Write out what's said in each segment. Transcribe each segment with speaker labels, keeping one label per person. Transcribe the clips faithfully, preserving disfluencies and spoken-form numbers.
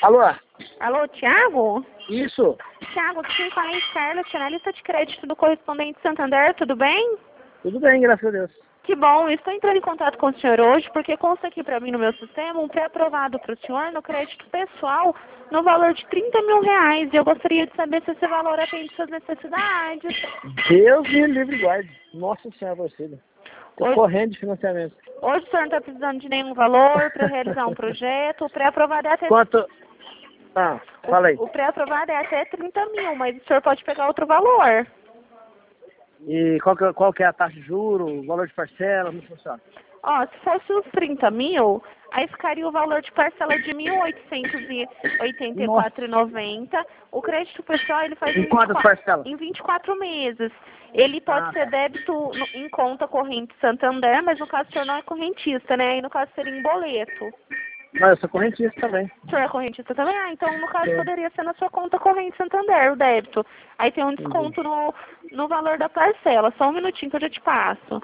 Speaker 1: Alô?
Speaker 2: Alô, Thiago?
Speaker 1: Isso?
Speaker 2: Thiago, quem fala é Scarlett, analista de crédito do Correspondente Santander, tudo bem?
Speaker 1: Tudo bem, graças a Deus.
Speaker 2: Que bom, estou entrando em contato com o senhor hoje porque consta aqui para mim no meu sistema um pré-aprovado para o senhor no crédito pessoal no valor de trinta mil reais. E eu gostaria de saber se esse valor atende suas necessidades.
Speaker 1: Deus me livre e guarde. Nossa Senhora Aparecida. Estou
Speaker 2: Hoje-
Speaker 1: correndo de financiamento.
Speaker 2: Hoje o senhor não está precisando de nenhum valor para realizar um projeto. O pré-aprovado é até...
Speaker 1: Quanto? Ah, fala aí.
Speaker 2: O pré-aprovado é até trinta mil, mas o senhor pode pegar outro valor.
Speaker 1: E qual que, qual que é a taxa de juros, o valor de parcela, como funciona?
Speaker 2: Ó, se fosse os trinta mil, aí ficaria o valor de parcela de mil oitocentos e oitenta e quatro reais e noventa centavos. O crédito pessoal, ele faz
Speaker 1: Em quantas
Speaker 2: vinte e quatro
Speaker 1: parcelas?
Speaker 2: em vinte e quatro meses. Ele pode
Speaker 1: Ah,
Speaker 2: ser débito no- em conta corrente Santander, mas no caso o senhor não é correntista, né? Aí no caso seria em boleto.
Speaker 1: mas eu sou correntista também.
Speaker 2: O senhor é correntista também? Ah, então no caso
Speaker 1: Sim.
Speaker 2: poderia ser na sua conta corrente Santander, o débito. Aí tem um desconto no, no valor da parcela. Só um minutinho que eu já te passo.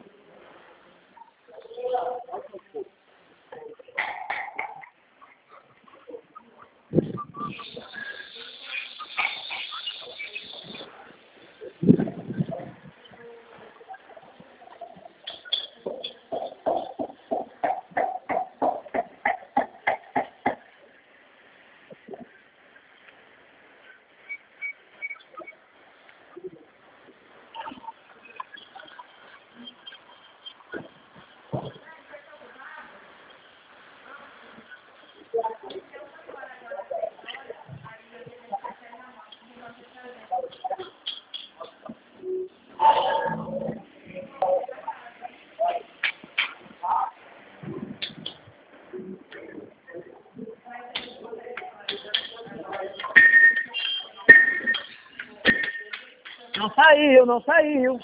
Speaker 1: Não saiu, não saiu.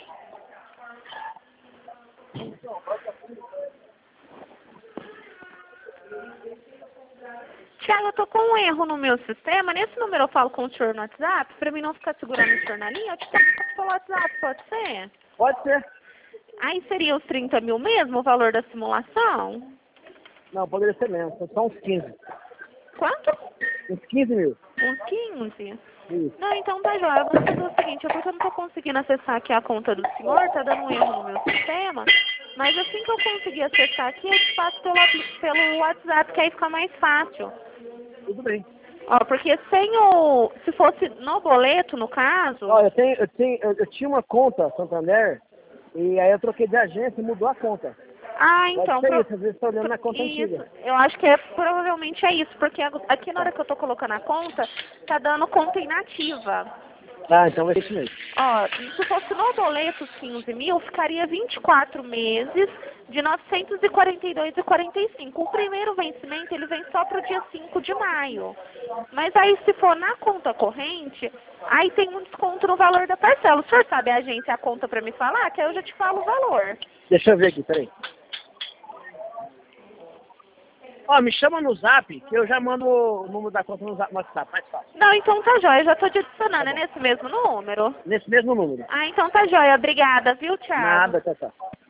Speaker 2: Tiago, eu tô com um erro no meu sistema. Nesse número eu falo com o senhor no WhatsApp, pra mim não ficar segurando o senhor na linha, eu te passo pelo WhatsApp, pode ser?
Speaker 1: Pode ser.
Speaker 2: Aí seria os trinta mil mesmo, o valor da simulação?
Speaker 1: Não, poderia ser menos. São só uns quinze.
Speaker 2: Quanto?
Speaker 1: Uns quinze mil.
Speaker 2: Uns quinze?
Speaker 1: Isso.
Speaker 2: Não, então tá jóia. Eu vou fazer o seguinte, é porque eu não tô conseguindo acessar aqui a conta do senhor, tá dando um erro no meu sistema, mas assim que eu conseguir acessar aqui, eu te passo pelo, apli- pelo WhatsApp, que aí fica mais fácil.
Speaker 1: Tudo bem.
Speaker 2: Ó, porque sem o... Se fosse no boleto, no caso...
Speaker 1: Ó, eu, tenho, eu, tenho, eu, eu tinha uma conta Santander e aí eu troquei de agência e mudou a conta.
Speaker 2: Ah,
Speaker 1: Pode
Speaker 2: então...
Speaker 1: ser
Speaker 2: pro-
Speaker 1: isso, às vezes estou olhando na conta
Speaker 2: Isso,
Speaker 1: antiga.
Speaker 2: eu acho que é, provavelmente é isso, porque ag- aqui na hora que eu tô colocando a conta, tá dando conta inativa.
Speaker 1: Ah, então vai ser isso mesmo.
Speaker 2: Ó, se fosse no boleto os quinze mil, ficaria vinte e quatro meses de novecentos e quarenta e dois reais e quarenta e cinco. O primeiro vencimento, ele vem só pro dia cinco de maio. Mas aí, se for na conta corrente, aí tem um desconto no valor da parcela. O senhor sabe a agência, a conta pra me falar? Que aí eu já te falo o valor.
Speaker 1: Deixa eu ver aqui, peraí. Ó, me chama no zap, que eu já mando o número da conta no zap, no WhatsApp, mais fácil.
Speaker 2: Não, então tá jóia, eu já tô te adicionando.
Speaker 1: Tá
Speaker 2: É
Speaker 1: bom.
Speaker 2: nesse mesmo número?
Speaker 1: Nesse mesmo número.
Speaker 2: Ah, então tá jóia. Obrigada, viu, Thiago?
Speaker 1: Nada, tchau, tchau.